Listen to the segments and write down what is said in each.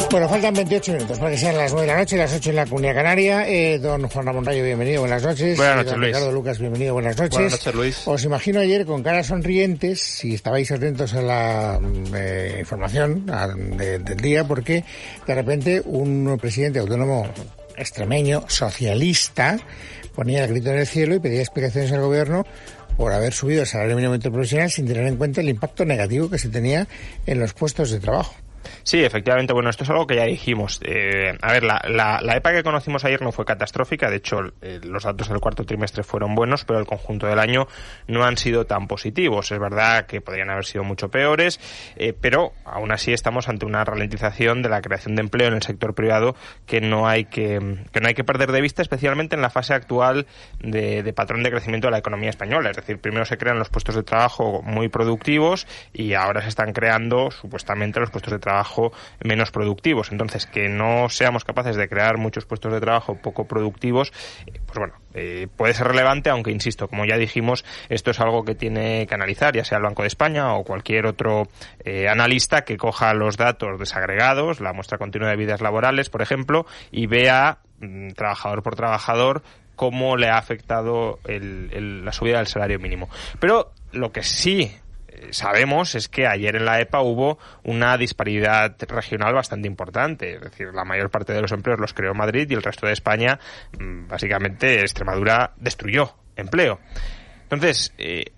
Bueno, faltan 28 minutos para que sean las 9 de la noche, las 8 en la Comunidad Canaria. Don Juan Ramón Rayo, bienvenido, buenas noches. Buenas noches, don Luis. Ricardo Lucas, bienvenido, buenas noches. Buenas noches, Luis. Os imagino ayer con caras sonrientes, si estabais atentos a la información del día, porque de repente un presidente autónomo extremeño, socialista, ponía el grito en el cielo y pedía explicaciones al gobierno por haber subido el salario mínimo interprofesional sin tener en cuenta el impacto negativo que se tenía en los puestos de trabajo. Sí, efectivamente. Bueno, esto es algo que ya dijimos. A ver, la EPA que conocimos ayer no fue catastrófica. De hecho, los datos del cuarto trimestre fueron buenos, pero el conjunto del año no han sido tan positivos. Es verdad que podrían haber sido mucho peores, pero aún así estamos ante una ralentización de la creación de empleo en el sector privado que no hay que perder de vista, especialmente en la fase actual de patrón de crecimiento de la economía española. Es decir, primero se crean los puestos de trabajo muy productivos y ahora se están creando supuestamente los puestos de trabajo menos productivos. Entonces, que no seamos capaces de crear muchos puestos de trabajo poco productivos, pues bueno, puede ser relevante, aunque insisto, como ya dijimos, esto es algo que tiene que analizar, ya sea el Banco de España o cualquier otro analista que coja los datos desagregados, la muestra continua de vidas laborales, por ejemplo, y vea trabajador por trabajador cómo le ha afectado la subida del salario mínimo. Pero lo que sí sabemos es que ayer en la EPA hubo una disparidad regional bastante importante. Es decir, la mayor parte de los empleos los creó Madrid y el resto de España, básicamente, Extremadura destruyó empleo. Entonces,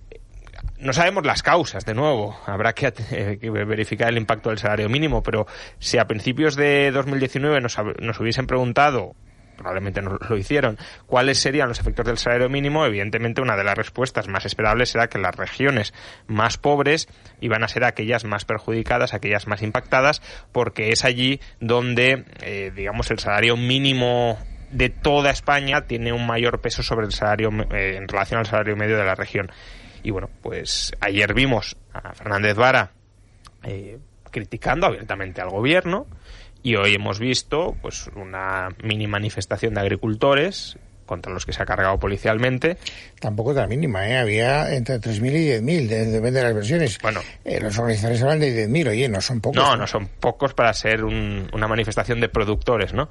no sabemos las causas, de nuevo. Habrá que verificar el impacto del salario mínimo, pero si a principios de 2019 nos hubiesen preguntado, probablemente no lo hicieron, cuáles serían los efectos del salario mínimo, evidentemente una de las respuestas más esperables será que las regiones más pobres iban a ser aquellas más perjudicadas, aquellas más impactadas, porque es allí donde, digamos, el salario mínimo de toda España tiene un mayor peso sobre el salario en relación al salario medio de la región. Y bueno, pues ayer vimos a Fernández Vara criticando abiertamente al gobierno. Y hoy hemos visto pues una mini manifestación de agricultores contra los que se ha cargado policialmente. Tampoco tan mínima, había entre 3.000 y 10.000, depende de las versiones. Bueno, los organizadores hablan de 10.000, oye, no son pocos. No son pocos para ser una manifestación de productores, ¿no?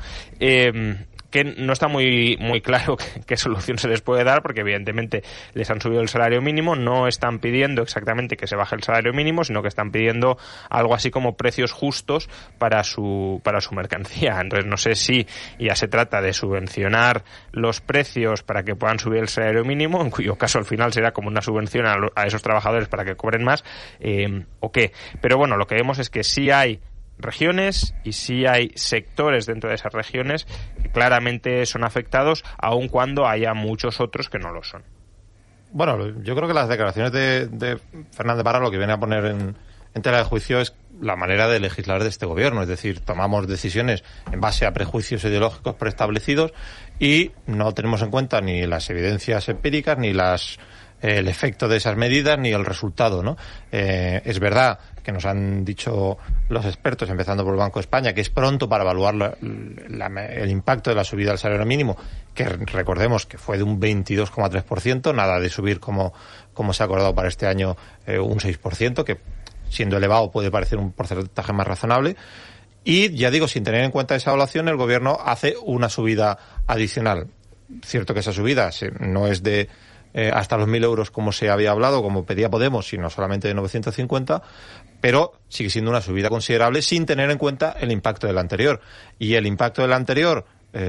Que no está muy claro qué solución se les puede dar, porque evidentemente les han subido el salario mínimo, no están pidiendo exactamente que se baje el salario mínimo, sino que están pidiendo algo así como precios justos para su mercancía. Entonces no sé si ya se trata de subvencionar los precios para que puedan subir el salario mínimo, en cuyo caso al final será como una subvención a esos trabajadores para que cobren más, o qué. Pero bueno, lo que vemos es que sí hay regiones y sí hay sectores dentro de esas regiones que claramente son afectados, aun cuando haya muchos otros que no lo son. Bueno, yo creo que las declaraciones de Fernández Vara lo que viene a poner en tela de juicio es la manera de legislar de este gobierno. Es decir, tomamos decisiones en base a prejuicios ideológicos preestablecidos y no tenemos en cuenta ni las evidencias empíricas, ni el efecto de esas medidas, ni el resultado, ¿no? Es verdad que nos han dicho los expertos, empezando por el Banco de España, que es pronto para evaluar el impacto de la subida del salario mínimo, que recordemos que fue de un 22,3%, nada de subir como se ha acordado para este año un 6%, que siendo elevado puede parecer un porcentaje más razonable. Y ya digo, sin tener en cuenta esa evaluación, el Gobierno hace una subida adicional. Cierto que esa subida no es de hasta los 1.000 euros como se había hablado, como pedía Podemos, sino solamente de 950, pero sigue siendo una subida considerable sin tener en cuenta el impacto del anterior. Y el impacto del anterior,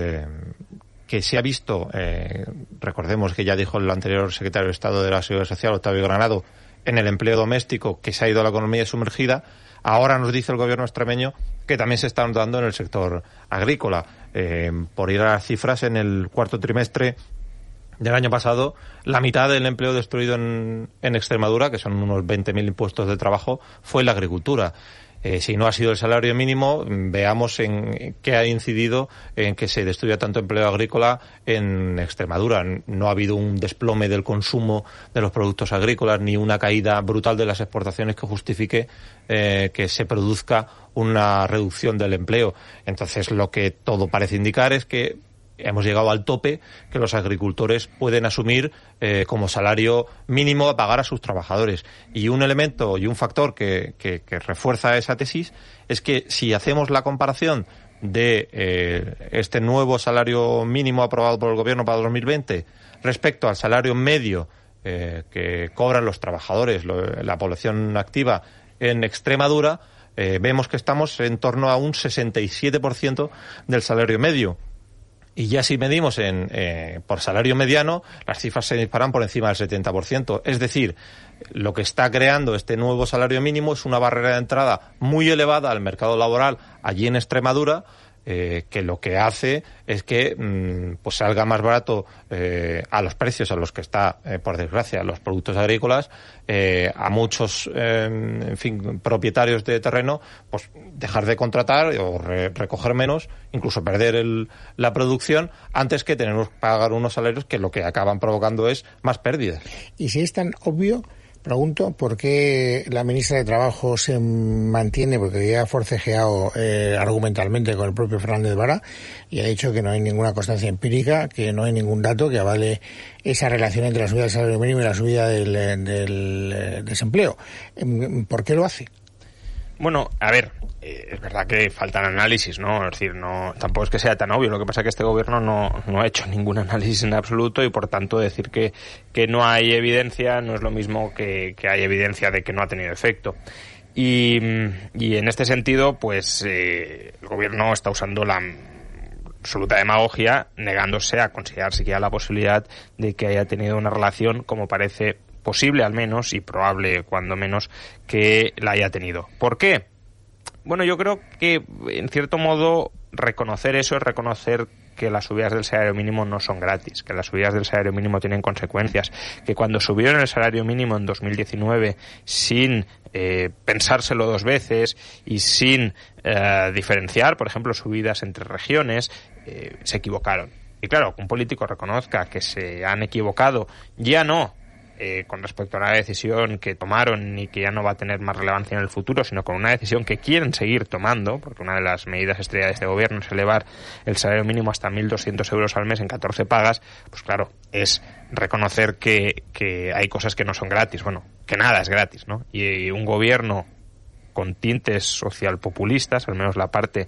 que se ha visto, recordemos que ya dijo el anterior secretario de Estado de la Seguridad Social, Octavio Granado, en el empleo doméstico, que se ha ido a la economía sumergida. Ahora nos dice el gobierno extremeño que también se está notando en el sector agrícola. Por ir a las cifras, en el cuarto trimestre del año pasado, la mitad del empleo destruido en Extremadura, que son unos 20.000 puestos de trabajo, fue en la agricultura. Si no ha sido el salario mínimo, veamos en qué ha incidido en que se destruya tanto empleo agrícola en Extremadura. No ha habido un desplome del consumo de los productos agrícolas, ni una caída brutal de las exportaciones que justifique que se produzca una reducción del empleo. Entonces, lo que todo parece indicar es que hemos llegado al tope que los agricultores pueden asumir como salario mínimo a pagar a sus trabajadores. Y un elemento y un factor que refuerza esa tesis es que si hacemos la comparación de este nuevo salario mínimo aprobado por el Gobierno para 2020 respecto al salario medio que cobran los trabajadores, la población activa en Extremadura, vemos que estamos en torno a un 67% del salario medio. Y ya si medimos por salario mediano, las cifras se disparan por encima del 70%. Es decir, lo que está creando este nuevo salario mínimo es una barrera de entrada muy elevada al mercado laboral allí en Extremadura, que lo que hace es que pues salga más barato a los precios a los que está, por desgracia, los productos agrícolas, a muchos propietarios de terreno, pues dejar de contratar o recoger menos, incluso perder la producción, antes que tener que pagar unos salarios que lo que acaban provocando es más pérdidas. Y si es tan obvio, pregunto, ¿por qué la ministra de Trabajo se mantiene, porque ya ha forcejeado argumentalmente con el propio Fernández Vara y ha dicho que no hay ninguna constancia empírica, que no hay ningún dato que avale esa relación entre la subida del salario mínimo y la subida del desempleo? ¿Por qué lo hace? Bueno, a ver, es verdad que faltan análisis, ¿no? Es decir, no, tampoco es que sea tan obvio. Lo que pasa es que este gobierno no ha hecho ningún análisis en absoluto y, por tanto, decir que no hay evidencia no es lo mismo que hay evidencia de que no ha tenido efecto. Y en este sentido, pues, el gobierno está usando la absoluta demagogia, negándose a considerar siquiera la posibilidad de que haya tenido una relación, como parece posible al menos, y probable cuando menos, que la haya tenido. ¿Por qué? Bueno, yo creo que, en cierto modo, reconocer eso es reconocer que las subidas del salario mínimo no son gratis, que las subidas del salario mínimo tienen consecuencias, que cuando subieron el salario mínimo en 2019 sin pensárselo dos veces y sin diferenciar, por ejemplo, subidas entre regiones, se equivocaron. Y claro, que un político reconozca que se han equivocado, ya no con respecto a una decisión que tomaron y que ya no va a tener más relevancia en el futuro, sino con una decisión que quieren seguir tomando, porque una de las medidas estrella de este gobierno es elevar el salario mínimo hasta 1.200 euros al mes en 14 pagas, pues claro, es reconocer que hay cosas que no son gratis, bueno, que nada es gratis, ¿no? Y un gobierno con tintes socialpopulistas, al menos la parte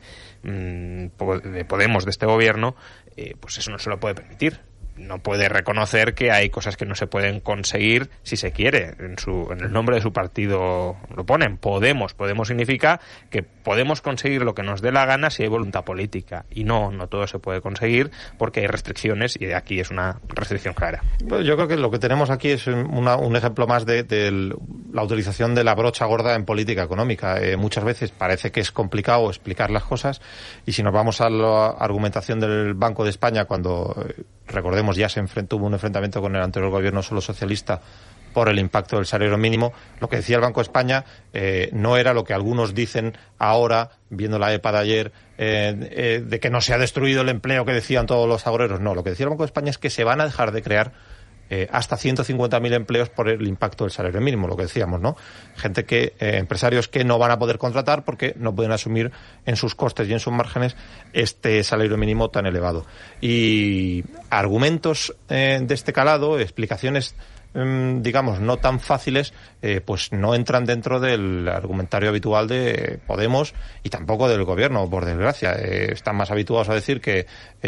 de Podemos de este gobierno, pues eso no se lo puede permitir. No puede reconocer que hay cosas que no se pueden conseguir si se quiere. En el nombre de su partido lo ponen. Podemos significa que podemos conseguir lo que nos dé la gana si hay voluntad política. Y no todo se puede conseguir porque hay restricciones y aquí es una restricción clara. Pues yo creo que lo que tenemos aquí es un ejemplo más de la utilización de la brocha gorda en política económica. Muchas veces parece que es complicado explicar las cosas y si nos vamos a la argumentación del Banco de España cuando recordemos ya hubo un enfrentamiento con el anterior gobierno solo socialista por el impacto del salario mínimo. Lo que decía el Banco de España no era lo que algunos dicen ahora, viendo la EPA de ayer, de que no se ha destruido el empleo que decían todos los agoreros. No, lo que decía el Banco de España es que se van a dejar de crear hasta 150.000 empleos por el impacto del salario mínimo, lo que decíamos, ¿no? Empresarios que no van a poder contratar porque no pueden asumir en sus costes y en sus márgenes este salario mínimo tan elevado. Y argumentos de este calado, explicaciones digamos, no tan fáciles, pues no entran dentro del argumentario habitual de Podemos y tampoco del gobierno, por desgracia. Están más habituados a decir que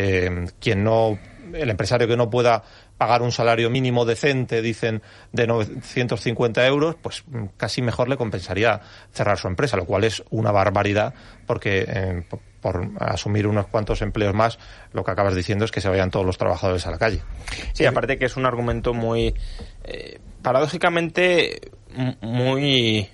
el empresario que no pueda pagar un salario mínimo decente, dicen, de 950 euros, pues casi mejor le compensaría cerrar su empresa, lo cual es una barbaridad porque por asumir unos cuantos empleos más, lo que acabas diciendo es que se vayan todos los trabajadores a la calle. Sí, aparte que es un argumento muy, paradójicamente, muy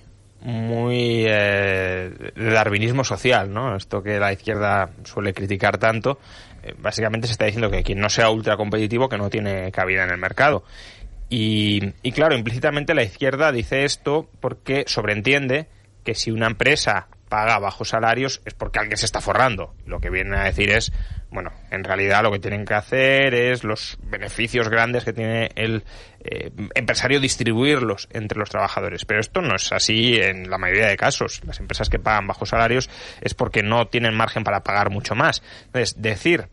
de darwinismo social, ¿no? Esto que la izquierda suele criticar tanto, básicamente se está diciendo que quien no sea ultra competitivo que no tiene cabida en el mercado. Y claro, implícitamente la izquierda dice esto porque sobreentiende que si una empresa paga bajos salarios es porque alguien se está forrando. Lo que viene a decir es, bueno, en realidad lo que tienen que hacer es los beneficios grandes que tiene el empresario distribuirlos entre los trabajadores. Pero esto no es así en la mayoría de casos. Las empresas que pagan bajos salarios es porque no tienen margen para pagar mucho más. Entonces, decir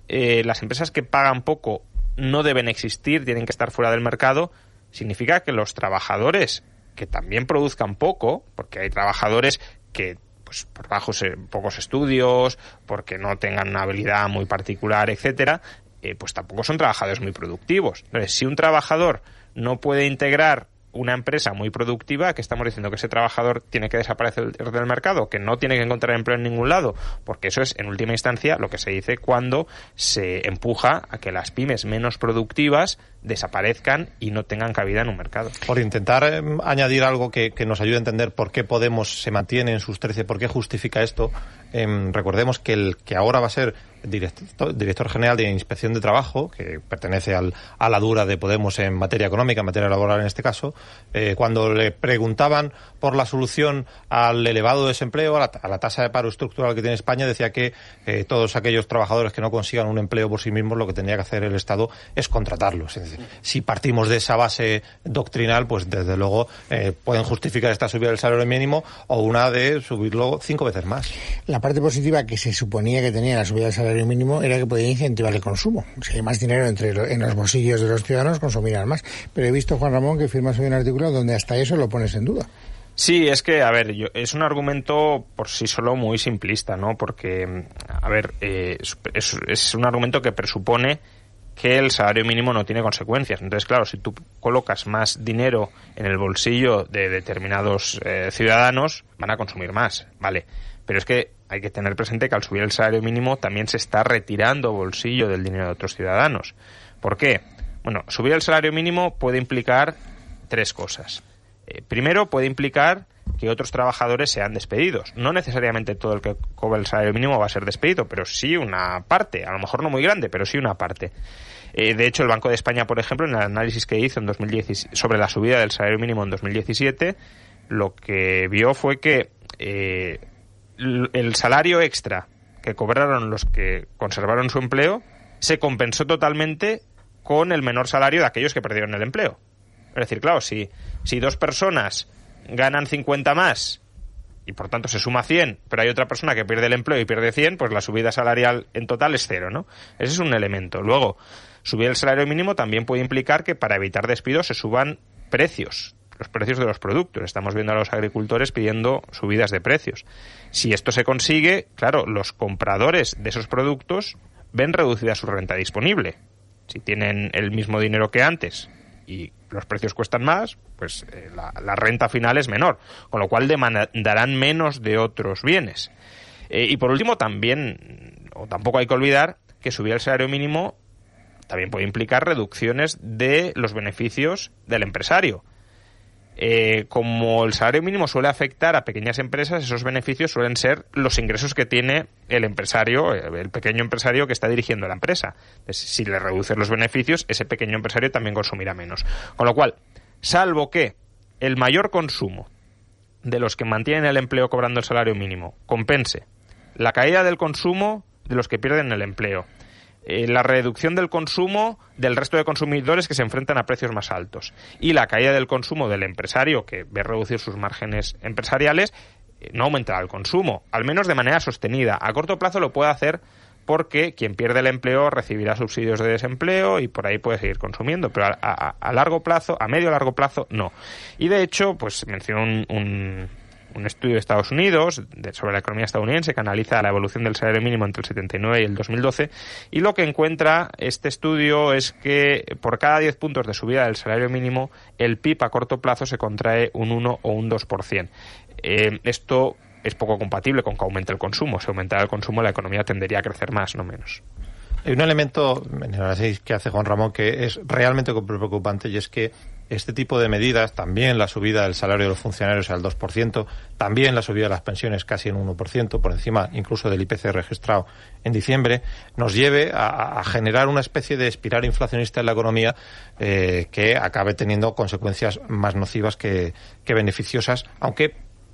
las empresas que pagan poco no deben existir, tienen que estar fuera del mercado, significa que los trabajadores que también produzcan poco, porque hay trabajadores que pues por pocos estudios, porque no tengan una habilidad muy particular, etcétera, pues tampoco son trabajadores muy productivos. Entonces, si un trabajador no puede integrar una empresa muy productiva, que estamos diciendo que ese trabajador tiene que desaparecer del mercado, que no tiene que encontrar empleo en ningún lado, porque eso es, en última instancia, lo que se dice cuando se empuja a que las pymes menos productivas desaparezcan y no tengan cabida en un mercado. Por intentar añadir algo que nos ayude a entender por qué Podemos se mantiene en sus 13, por qué justifica esto, recordemos que el que ahora va a ser director general de Inspección de Trabajo, que pertenece a la dura de Podemos en materia económica, en materia laboral en este caso, cuando le preguntaban por la solución al elevado desempleo, a la tasa de paro estructural que tiene España, decía que todos aquellos trabajadores que no consigan un empleo por sí mismos, lo que tendría que hacer el Estado es contratarlos. Es decir, si partimos de esa base doctrinal, pues desde luego pueden justificar esta subida del salario mínimo o una de subirlo 5 veces más. La parte positiva que se suponía que tenía la subida del salario mínimo era que podía incentivar el consumo. Si hay más dinero en los bolsillos de los ciudadanos, consumirán más. Pero he visto, Juan Ramón, que firmas hoy un artículo donde hasta eso lo pones en duda. Sí, es que, a ver, es un argumento por sí solo muy simplista, ¿no? Porque, a ver, es un argumento que presupone que el salario mínimo no tiene consecuencias. Entonces, claro, si tú colocas más dinero en el bolsillo de determinados ciudadanos, van a consumir más, ¿vale? Pero es que hay que tener presente que al subir el salario mínimo también se está retirando bolsillo del dinero de otros ciudadanos. ¿Por qué? Bueno, subir el salario mínimo puede implicar 3 cosas. Primero, puede implicar que otros trabajadores sean despedidos. No necesariamente todo el que cobra el salario mínimo va a ser despedido, pero sí una parte, a lo mejor no muy grande, pero sí una parte. De hecho, el Banco de España, por ejemplo, en el análisis que hizo en 2017 sobre la subida del salario mínimo en 2017, lo que vio fue que el salario extra que cobraron los que conservaron su empleo se compensó totalmente con el menor salario de aquellos que perdieron el empleo. Es decir, claro, si 2 personas ganan 50 más y por tanto se suma 100, pero hay otra persona que pierde el empleo y pierde 100, pues la subida salarial en total es 0, ¿no? Ese es un elemento. Luego, subir el salario mínimo también puede implicar que para evitar despidos se suban precios, los precios de los productos. Estamos viendo a los agricultores pidiendo subidas de precios. Si esto se consigue, claro, los compradores de esos productos ven reducida su renta disponible. Si tienen el mismo dinero que antes y los precios cuestan más, pues la renta final es menor, con lo cual demandarán menos de otros bienes. Y por último, tampoco hay que olvidar que subir el salario mínimo también puede implicar reducciones de los beneficios del empresario. Como el salario mínimo suele afectar a pequeñas empresas, esos beneficios suelen ser los ingresos que tiene el empresario, el pequeño empresario que está dirigiendo la empresa. Entonces, si le reducen los beneficios, ese pequeño empresario también consumirá menos. Con lo cual, salvo que el mayor consumo de los que mantienen el empleo cobrando el salario mínimo compense la caída del consumo de los que pierden el empleo, la reducción del consumo del resto de consumidores que se enfrentan a precios más altos y la caída del consumo del empresario que ve reducir sus márgenes empresariales, no aumentará el consumo, al menos de manera sostenida. A corto plazo lo puede hacer porque quien pierde el empleo recibirá subsidios de desempleo y por ahí puede seguir consumiendo, pero a largo plazo, a medio largo plazo, no. Y de hecho, pues mencionó un estudio de Estados Unidos sobre la economía estadounidense que analiza la evolución del salario mínimo entre el 79 y el 2012, y lo que encuentra este estudio es que por cada 10 puntos de subida del salario mínimo, el PIB a corto plazo se contrae un 1 o un 2%. Esto es poco compatible con que aumente el consumo. Si aumentara el consumo, la economía tendería a crecer más, no menos. Hay un elemento en el análisis que hace Juan Ramón que es realmente preocupante, y es que este tipo de medidas, también la subida del salario de los funcionarios al 2%, también la subida de las pensiones casi en 1%, por encima incluso del IPC registrado en diciembre, nos lleve a generar una especie de espiral inflacionista en la economía que acabe teniendo consecuencias más nocivas que beneficiosas, aunque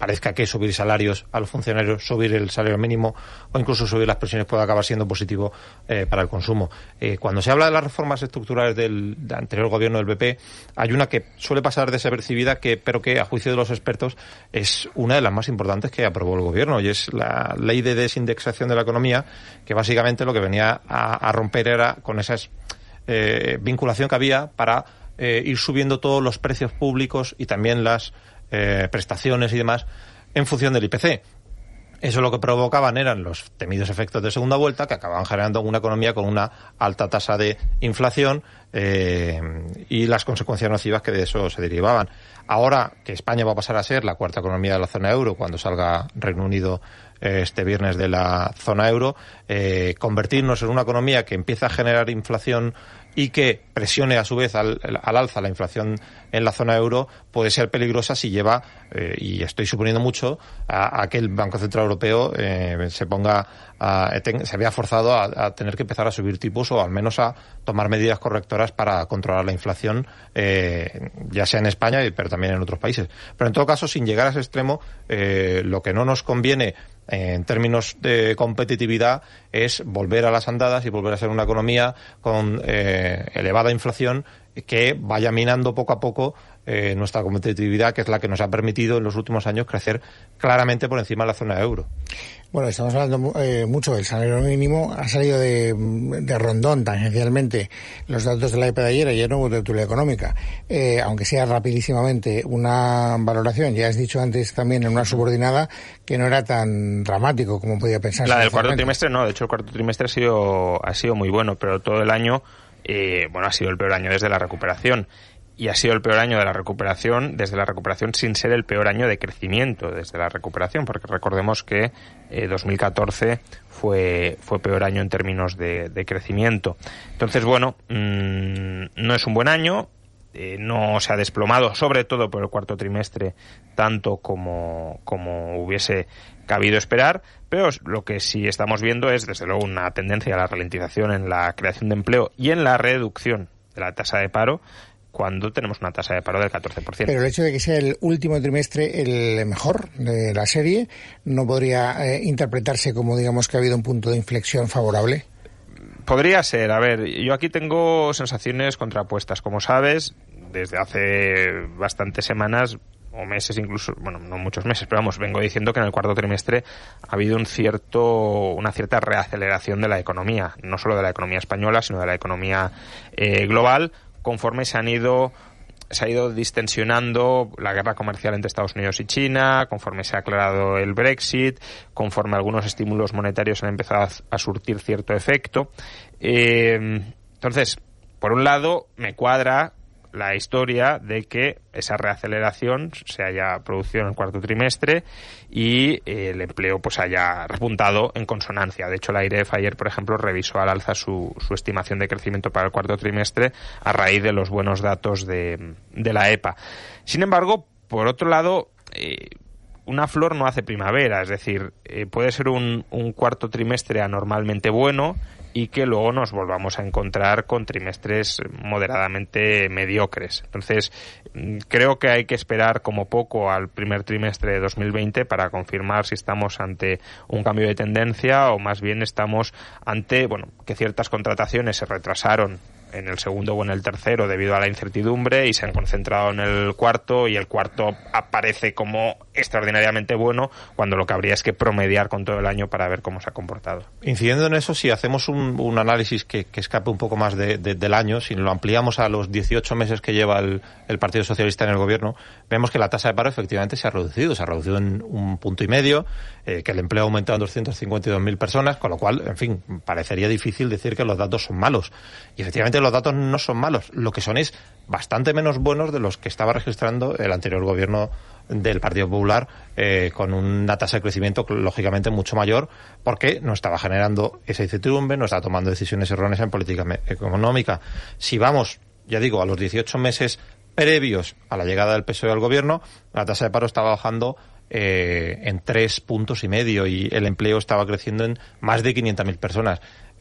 parezca que subir salarios a los funcionarios, subir el salario mínimo o incluso subir las pensiones puede acabar siendo positivo para el consumo. Cuando se habla de las reformas estructurales del anterior gobierno del PP, hay una que suele pasar desapercibida, pero que a juicio de los expertos es una de las más importantes que aprobó el gobierno, y es la ley de desindexación de la economía, que básicamente lo que venía a romper era con esa vinculación que había para ir subiendo todos los precios públicos y también las prestaciones y demás en función del IPC. Eso lo que provocaban eran los temidos efectos de segunda vuelta, que acababan generando una economía con una alta tasa de inflación y las consecuencias nocivas que de eso se derivaban. Ahora que España va a pasar a ser la cuarta economía de la zona euro cuando salga Reino Unido este viernes de la zona euro, convertirnos en una economía que empieza a generar inflación y que presione a su vez al alza la inflación en la zona euro puede ser peligrosa si lleva, y estoy suponiendo mucho, a que el Banco Central Europeo se vea forzado a tener que empezar a subir tipos o al menos a tomar medidas correctoras para controlar la inflación, ya sea en España pero también en otros países. Pero en todo caso, sin llegar a ese extremo, lo que no nos conviene en términos de competitividad es volver a las andadas y volver a ser una economía con elevada inflación que vaya minando poco a poco nuestra competitividad, que es la que nos ha permitido en los últimos años crecer claramente por encima de la zona euro. Bueno, estamos hablando mucho del salario mínimo. Ha salido de rondón tangencialmente los datos de la EPA de ayer no hubo tertulia económica. Aunque sea rapidísimamente una valoración, ya has dicho antes también en una subordinada que no era tan dramático como podía pensar. La del cuarto trimestre no, de hecho el cuarto trimestre ha sido muy bueno, pero todo el año, ha sido el peor año desde la recuperación. Y ha sido el peor año de la recuperación, desde la recuperación, sin ser el peor año de crecimiento desde la recuperación, porque recordemos que 2014 fue peor año en términos de crecimiento. Entonces, no es un buen año, no se ha desplomado, sobre todo por el cuarto trimestre, tanto como hubiese cabido esperar, pero lo que sí estamos viendo es, desde luego, una tendencia a la ralentización en la creación de empleo y en la reducción de la tasa de paro, cuando tenemos una tasa de paro del 14%. Pero el hecho de que sea el último trimestre el mejor de la serie, ¿no podría interpretarse como, digamos, que ha habido un punto de inflexión favorable? Podría ser. A ver, yo aquí tengo sensaciones contrapuestas. Como sabes, desde hace bastantes semanas o meses incluso, no muchos meses, pero vengo diciendo que en el cuarto trimestre ha habido una cierta reaceleración de la economía, no solo de la economía española, sino de la economía global, conforme se ha ido distensionando la guerra comercial entre Estados Unidos y China, conforme se ha aclarado el Brexit, conforme algunos estímulos monetarios han empezado a surtir cierto efecto. Entonces, por un lado, me cuadra la historia de que esa reaceleración se haya producido en el cuarto trimestre y el empleo haya repuntado en consonancia. De hecho, la AIREF ayer, por ejemplo, revisó al alza su estimación de crecimiento para el cuarto trimestre a raíz de los buenos datos de la EPA. Sin embargo, por otro lado, una flor no hace primavera, es decir, puede ser un cuarto trimestre anormalmente bueno y que luego nos volvamos a encontrar con trimestres moderadamente mediocres. Entonces, creo que hay que esperar como poco al primer trimestre de 2020 para confirmar si estamos ante un cambio de tendencia o más bien estamos ante, que ciertas contrataciones se retrasaron en el segundo o en el tercero debido a la incertidumbre y se han concentrado en el cuarto, y el cuarto aparece como extraordinariamente bueno cuando lo que habría es que promediar con todo el año para ver cómo se ha comportado. Incidiendo en eso, si hacemos un análisis que escape un poco más del año, si lo ampliamos a los 18 meses que lleva el Partido Socialista en el gobierno, vemos que la tasa de paro efectivamente se ha reducido en 1,5 puntos, que el empleo ha aumentado en 252.000 personas, con lo cual, en fin, parecería difícil decir que los datos son malos. Y efectivamente los datos no son malos, lo que son es bastante menos buenos de los que estaba registrando el anterior gobierno del Partido Popular, con una tasa de crecimiento lógicamente mucho mayor, porque no estaba generando esa incertidumbre, no estaba tomando decisiones erróneas en política económica. Si vamos, ya digo, a los 18 meses previos a la llegada del PSOE al gobierno, la tasa de paro estaba bajando en 3,5 puntos y el empleo estaba creciendo en más de 500.000 personas.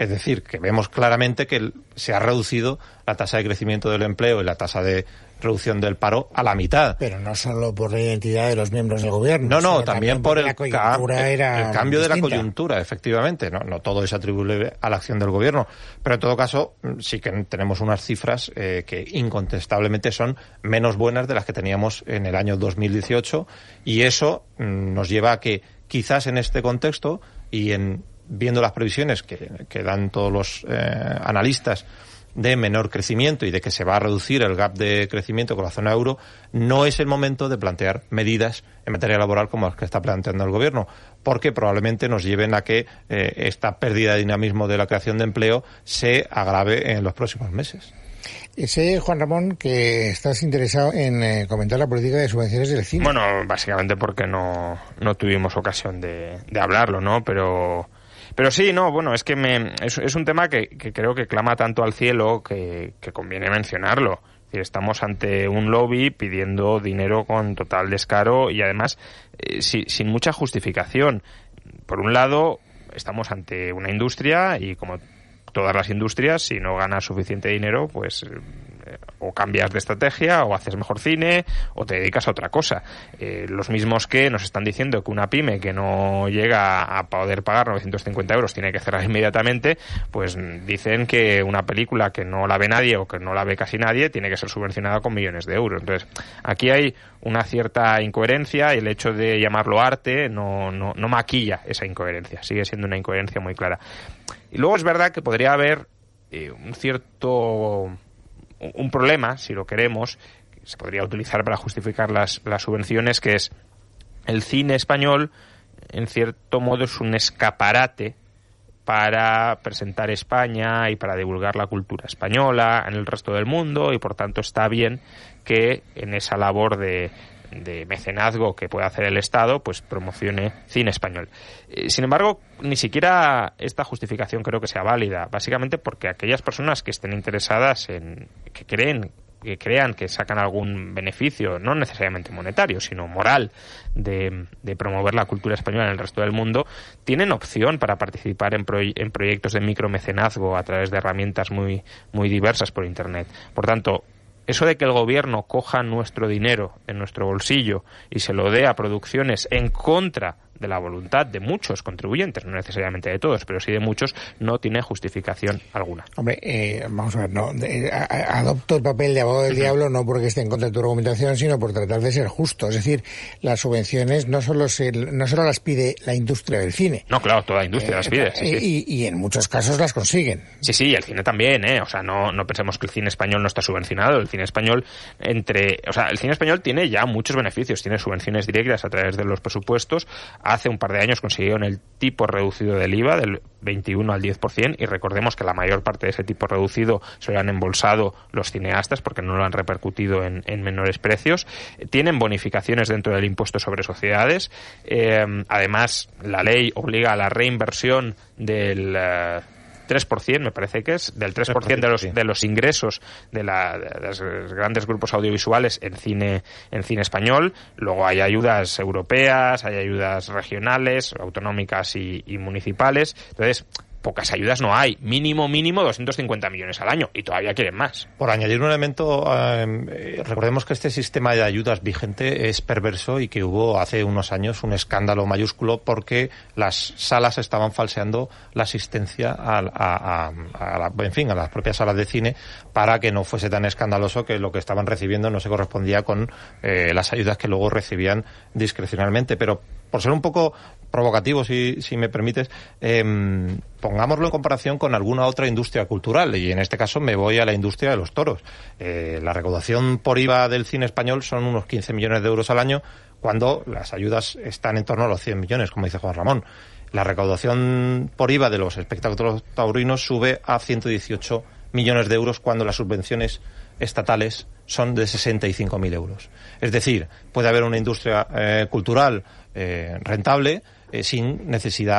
Es decir, que vemos claramente que se ha reducido la tasa de crecimiento del empleo y la tasa de reducción del paro a la mitad. Pero no solo por la identidad de los miembros del gobierno. No, también por el cambio de la distinta. coyuntura, efectivamente. No todo es atribuible a la acción del gobierno. Pero en todo caso, sí que tenemos unas cifras que incontestablemente son menos buenas de las que teníamos en el año 2018, y eso nos lleva a que quizás en este contexto y viendo las previsiones que dan todos los analistas de menor crecimiento y de que se va a reducir el gap de crecimiento con la zona euro, no es el momento de plantear medidas en materia laboral como las que está planteando el gobierno, porque probablemente nos lleven a que esta pérdida de dinamismo de la creación de empleo se agrave en los próximos meses. Sé, Juan Ramón, que estás interesado en comentar la política de subvenciones del cine. Bueno, básicamente porque no tuvimos ocasión de hablarlo, ¿no? Pero sí, no, bueno, es que es un tema que creo que clama tanto al cielo que conviene mencionarlo. Es decir, estamos ante un lobby pidiendo dinero con total descaro y además sin mucha justificación. Por un lado, estamos ante una industria y como todas las industrias, si no ganas suficiente dinero, pues o cambias de estrategia, o haces mejor cine, o te dedicas a otra cosa. Los mismos que nos están diciendo que una pyme que no llega a poder pagar 950 euros tiene que cerrar inmediatamente, pues dicen que una película que no la ve nadie o que no la ve casi nadie tiene que ser subvencionada con millones de euros. Entonces, aquí hay una cierta incoherencia y el hecho de llamarlo arte no maquilla esa incoherencia. Sigue siendo una incoherencia muy clara. Y luego es verdad que podría haber un problema, si lo queremos, que se podría utilizar para justificar las subvenciones, que es el cine español, en cierto modo es un escaparate para presentar España y para divulgar la cultura española en el resto del mundo, y por tanto está bien que en esa labor de mecenazgo que puede hacer el Estado, pues promocione cine español. Sin embargo, ni siquiera esta justificación creo que sea válida, básicamente porque aquellas personas que estén interesadas que crean que sacan algún beneficio, no necesariamente monetario, sino moral, de promover la cultura española en el resto del mundo, tienen opción para participar en proyectos de micromecenazgo a través de herramientas muy, muy diversas por Internet. Por tanto, eso de que el gobierno coja nuestro dinero en nuestro bolsillo y se lo dé a producciones en contra de la voluntad de muchos contribuyentes, no necesariamente de todos, pero sí de muchos, no tiene justificación alguna. Hombre, vamos a ver, adopto el papel de abogado del diablo no porque esté en contra de tu argumentación, sino por tratar de ser justo. Es decir, las subvenciones no solo las pide la industria del cine. No, claro, toda la industria las pide. Sí. Y en muchos casos las consiguen. Sí, y el cine también, O sea, no pensemos que el cine español no está subvencionado. El cine español el cine español tiene ya muchos beneficios, tiene subvenciones directas a través de los presupuestos. Hace un par de años consiguieron el tipo reducido del IVA del 21 al 10%, y recordemos que la mayor parte de ese tipo reducido se lo han embolsado los cineastas porque no lo han repercutido en menores precios. Tienen bonificaciones dentro del impuesto sobre sociedades. Además, la ley obliga a la reinversión del 3%, me parece que es, del 3% de los ingresos de los grandes grupos audiovisuales en cine español. Luego hay ayudas europeas, hay ayudas regionales, autonómicas y municipales. Entonces, pocas ayudas no hay. Mínimo 250 millones al año. Y todavía quieren más. Por añadir un elemento, recordemos que este sistema de ayudas vigente es perverso y que hubo hace unos años un escándalo mayúsculo porque las salas estaban falseando la asistencia a las propias salas de cine para que no fuese tan escandaloso que lo que estaban recibiendo no se correspondía con las ayudas que luego recibían discrecionalmente. Pero por ser un poco provocativo, si me permites, pongámoslo en comparación con alguna otra industria cultural, y en este caso me voy a la industria de los toros. La recaudación por IVA del cine español son unos 15 millones de euros al año, cuando las ayudas están en torno a los 100 millones, como dice Juan Ramón. La recaudación por IVA de los espectáculos taurinos sube a 118 millones de euros, cuando las subvenciones estatales son de 65.000 euros. Es decir, puede haber una industria cultural rentable sin necesidad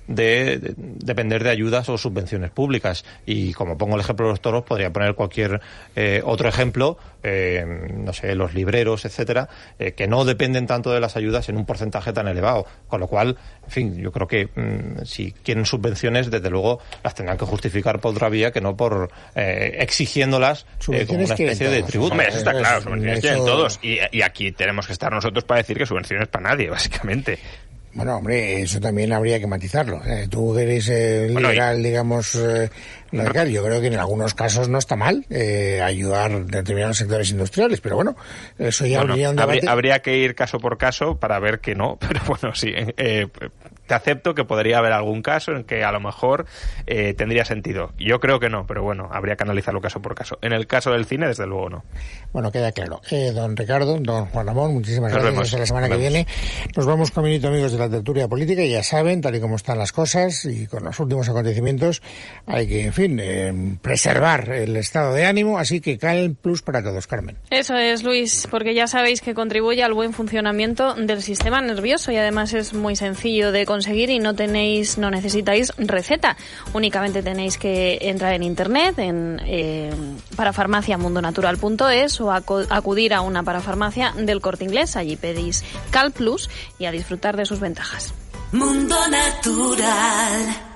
de depender de ayudas o subvenciones públicas. Y como pongo el ejemplo de los toros, podría poner cualquier otro ejemplo, no sé, los libreros, etcétera, que no dependen tanto de las ayudas en un porcentaje tan elevado. Con lo cual, en fin, yo creo que si quieren subvenciones, desde luego las tendrán que justificar por otra vía que no por exigiéndolas como una especie de tributo. Hombre, eso está claro, subvenciones quieren todos. Y aquí tenemos que estar nosotros para decir que subvenciones para nadie, básicamente. Bueno, hombre, eso también habría que matizarlo. Tú eres liberal, digamos, radical. Yo creo que en algunos casos no está mal ayudar a determinados sectores industriales, pero bueno, eso ya habría un debate. Habría que ir caso por caso para ver que no, pero bueno, sí. Te acepto que podría haber algún caso en que a lo mejor tendría sentido. Yo creo que no, pero bueno, habría que analizarlo caso por caso. En el caso del cine, desde luego no. Bueno, queda claro. Don Ricardo, don Juan Ramón, muchísimas gracias. Hasta la semana que viene. Nos vamos, caminito, amigos de la tertulia política, y ya saben, tal y como están las cosas y con los últimos acontecimientos, hay que, en fin, preservar el estado de ánimo, así que Calm Plus para todos, Carmen. Eso es, Luis, porque ya sabéis que contribuye al buen funcionamiento del sistema nervioso y además es muy sencillo de conseguir y no necesitáis receta. Únicamente tenéis que entrar en internet, en parafarmaciamundonatural.es o acudir a una parafarmacia del Corte Inglés. Allí pedís Calm Plus y a disfrutar de sus ventajas. Mundo Natural.